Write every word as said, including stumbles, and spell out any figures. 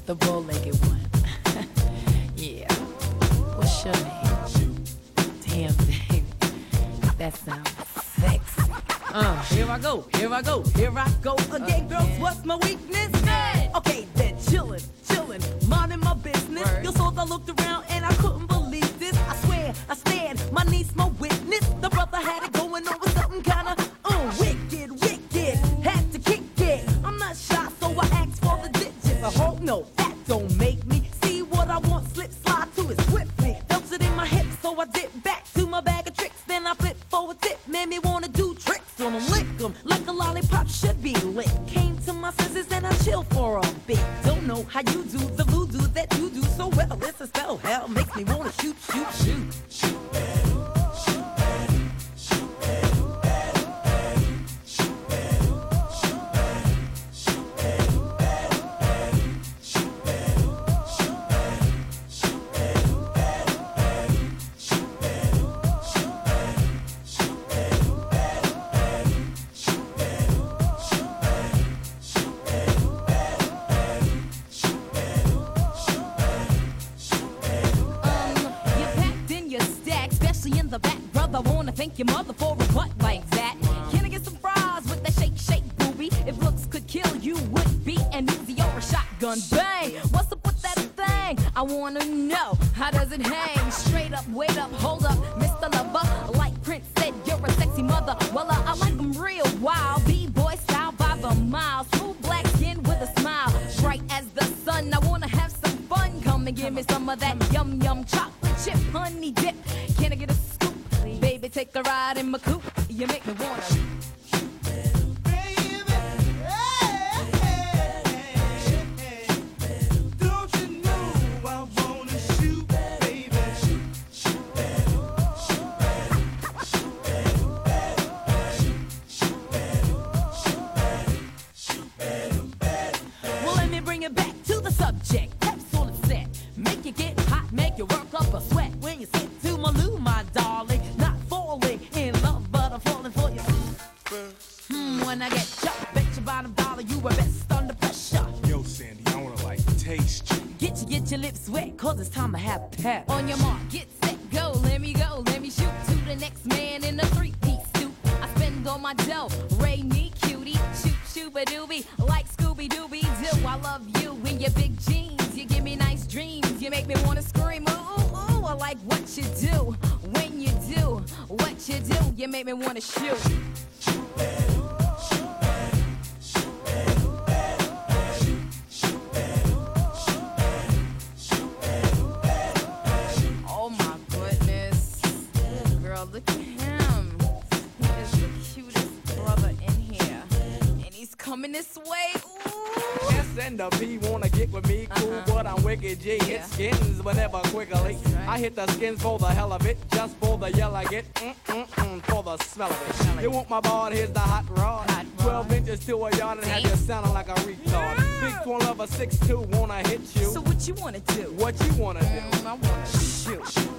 the bow-legged one. Yeah. What's your name? Damn, baby. That sounds sexy. Uh, here I go, here I go, here I go again, girls. What's my weakness? Hey. Okay, then chillin', chillin', minding my business. Word. Your souls, I looked around and I couldn't believe this. I swear, I stand, my niece, my witness. The brother had it going on with something kinda uh, wicked, wicked. Had to kick it. I'm not shy, so I asked for the digits. I hope no, that don't make me see what I want. Slip, slide to it swiftly. Felt it in my hips, so I dip back to my bag of tricks. Then I flip for a tip, made me wanna do tricks on them, lick them like a lollipop should be lit. Came to my senses and I chill for a bit. Don't know how you do the voodoo that you do so well. It's a spell, hell makes me wanna shoot, shoot, shoot. Shoot. Thank your mother for a butt like that. Can I get some fries with that shake, shake, booby? If looks could kill, you would be an Uzi or a shotgun. Bang! What's up with that thing? I wanna know, how does it hang? Straight up, wait up, hold up, Mister Lover. Like Prince said, you're a sexy mother. Well, uh, I like them real wild. B-boy style by the mile. Smooth black skin with a smile. Bright as the sun, I wanna have some fun. Come and give me some of that yum yum chocolate chip honey dip. Can I get a scoop? Baby, take a ride in my coupe. You make me wanna. Well, let me bring it back to the subject. That's all it said. Make you get hot, make you work up a sweat. When you sit to my loo, my darling, not falling in love, but I'm falling for you. Hmm, when I get chopped, bet your bottom dollar you were best under pressure. Yo, Sandy, I wanna like taste you. Get you, get your lips wet, cause it's time to have pep. On your mark, get set, go, let me go, let me shoot to the next man in a three-piece suit. I spend all my dough, Ray me cutie, shoot shooba-dooby, like Scooby-Dooby-Doo. I love you in your big jeans, you give me nice dreams, you make me wanna scream, ooh, ooh, ooh. I like what you do, when you do, what you do, you make me wanna shoot. Oh my goodness. Girl, look at him. He is the cutest brother in here. And he's coming this way. Ooh. S and the P wanna get with me, cool, Uh-huh. but I'm wicked G. Yeah. Hit skins whenever quickly. right. I hit the skins for the hell of it, just for the yell I get, mm-mm-mm, for the smell of it. You want my ball, here's the hot rod. Hot twelve rod. inches to a yard and have Damn. you sounding like a retard. Big twin lover, six two, wanna hit you. So what you wanna do? What you wanna do? Mm, I wanna shoot.